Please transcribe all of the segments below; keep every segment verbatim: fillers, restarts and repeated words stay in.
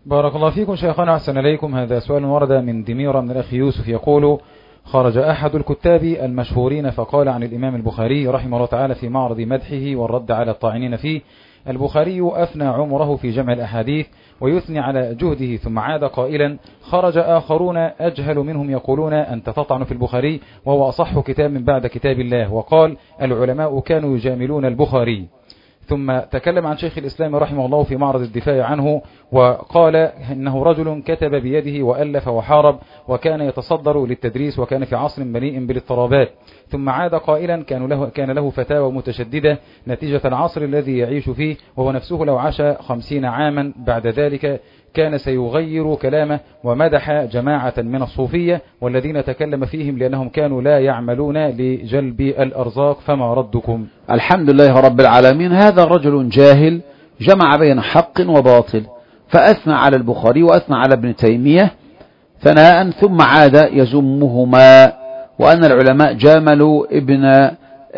بارك الله فيكم شيخنا، أحسن إليكم. هذا سؤال ورد من دميرة من الأخ يوسف يقول: خرج أحد الكتاب المشهورين فقال عن الإمام البخاري رحمه الله تعالى في معرض مدحه والرد على الطاعنين فيه: البخاري أفنى عمره في جمع الأحاديث ويثني على جهده، ثم عاد قائلا: خرج آخرون أجهل منهم يقولون أنت تطعن في البخاري وهو أصح كتاب من بعد كتاب الله، وقال العلماء كانوا يجاملون البخاري. ثم تكلم عن شيخ الإسلام رحمه الله في معرض الدفاع عنه وقال إنه رجل كتب بيده وألف وحارب وكان يتصدر للتدريس وكان في عصر مليء بالاضطرابات، ثم عاد قائلا كان له, كان له فتاوى متشددة نتيجة العصر الذي يعيش فيه، وهو نفسه لو عاش خمسين عاما بعد ذلك كان سيغير كلامه، ومدح جماعة من الصوفية والذين تكلم فيهم لأنهم كانوا لا يعملون لجلب الأرزاق، فما ردكم؟ الحمد لله رب العالمين. هذا رجل جاهل جمع بين حق وباطل، فأثنى على البخاري وأثنى على ابن تيمية ثناء، ثم عاد يزمهما وأن العلماء جاملوا ابن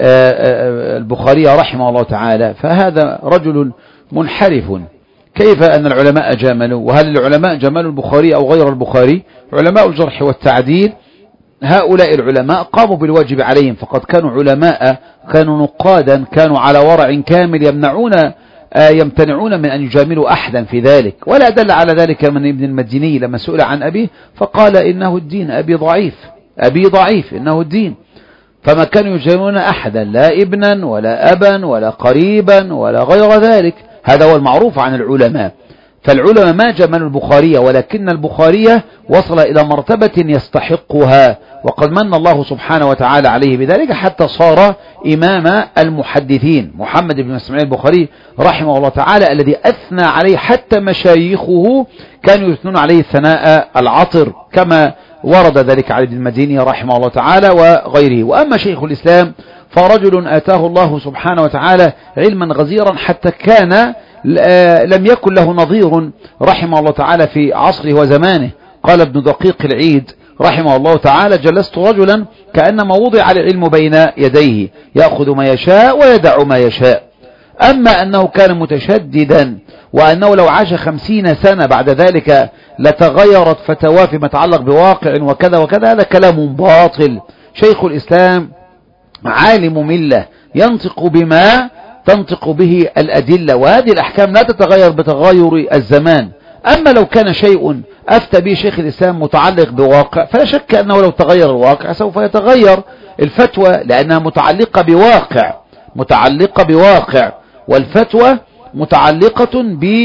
البخاري رحمه الله تعالى، فهذا رجل منحرف. كيف أن العلماء جاملوا؟ وهل العلماء جمالوا البخاري أو غير البخاري؟ علماء الجرح والتعديل هؤلاء العلماء قاموا بالواجب عليهم، فقد كانوا علماء، كانوا نقادا، كانوا على ورع كامل، يمنعون يمتنعون من أن يجاملوا أحدا في ذلك. ولا دل على ذلك من ابن المديني لما سئل عن أبيه فقال إنه الدين، أبي ضعيف، أبي ضعيف إنه الدين. فما كانوا يجاملون أحدا، لا ابنا ولا أبا ولا قريبا ولا غير ذلك. هذا هو المعروف عن العلماء. فالعلماء ما جملوا البخاري، ولكن البخاري وصل إلى مرتبة يستحقها، وقد من الله سبحانه وتعالى عليه بذلك حتى صار إمام المحدثين. محمد بن إسماعيل البخاري رحمه الله تعالى الذي أثنى عليه حتى مشايخه كانوا يثنون عليه ثناء العطر، كما ورد ذلك على ابن المديني رحمه الله تعالى وغيره. وأما شيخ الإسلام فرجل آتاه الله سبحانه وتعالى علما غزيرا حتى كان لم يكن له نظير رحمه الله تعالى في عصره وزمانه. قال ابن دقيق العيد رحمه الله تعالى: جلست رجلا كأنما وضع العلم بين يديه، يأخذ ما يشاء ويدع ما يشاء. أما أنه كان متشددا وأنه لو عاش خمسين سنة بعد ذلك لتغيرت فتواه فيما يتعلق بواقع وكذا وكذا، هذا كلام باطل. شيخ الإسلام عالم ملة ينطق بما تنطق به الأدلة، وهذه الأحكام لا تتغير بتغير الزمان. أما لو كان شيء أفتى به شيخ الإسلام متعلق بواقع فلا شك أنه لو تغير الواقع سوف يتغير الفتوى، لأنها متعلقة بواقع متعلقة بواقع والفتوى متعلقة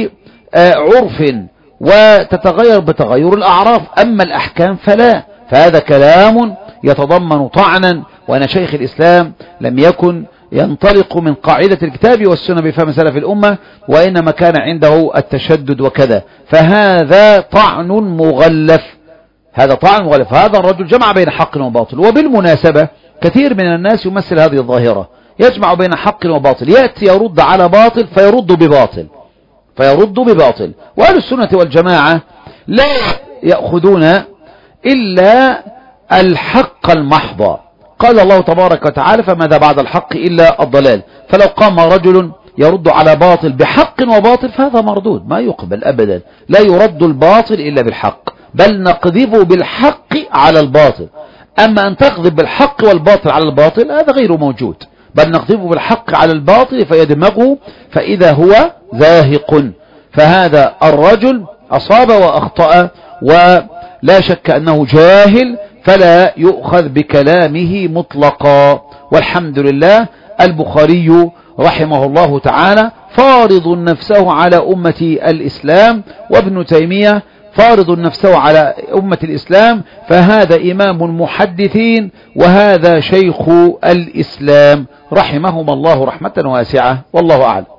بعرف وتتغير بتغير الأعراف. أما الأحكام فلا، فهذا كلام يتضمن طعنا، وأن شيخ الإسلام لم يكن ينطلق من قاعدة الكتاب والسنة بفهم سلف الأمة، وإنما كان عنده التشدد وكذا، فهذا طعن مغلف. هذا طعن مغلف. هذا الرجل جمع بين حق وباطل. وبالمناسبة كثير من الناس يمثل هذه الظاهرة، يجمع بين حق وباطل، يأتي يرد على باطل فيرد بباطل فيرد بباطل. وأهل السنة والجماعة لا يأخذون إلا الحق المحض. قال الله تبارك وتعالى: فماذا بعد الحق إلا الضلال. فلو قام رجل يرد على باطل بحق وباطل فهذا مردود، ما يقبل أبدا. لا يرد الباطل إلا بالحق، بل نقذف بالحق على الباطل. أما أن تقذف بالحق والباطل على الباطل هذا غير موجود، بل نقذف بالحق على الباطل فيدمغه فإذا هو زاهق. فهذا الرجل أصاب وأخطأ، ولا شك أنه جاهل، فلا يؤخذ بكلامه مطلقا. والحمد لله البخاري رحمه الله تعالى فارض نفسه على أمة الإسلام، وابن تيمية فارض نفسه على أمة الإسلام، فهذا إمام محدثين وهذا شيخ الإسلام رحمهم الله رحمة واسعة، والله أعلم.